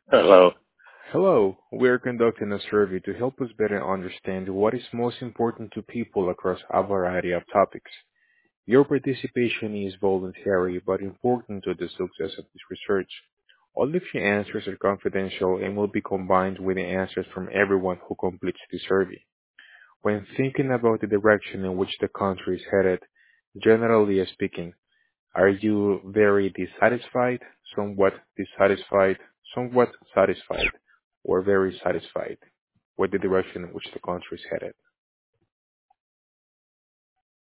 Hello. Hello, we are conducting a survey to help us better understand what is most important to people across a variety of topics. Your participation is voluntary but important to the success of this research. All of your answers are confidential and will be combined with the answers from everyone who completes the survey. When thinking about the direction in which the country is headed, generally speaking, are you very dissatisfied, somewhat satisfied, or very satisfied with the direction in which the country is headed?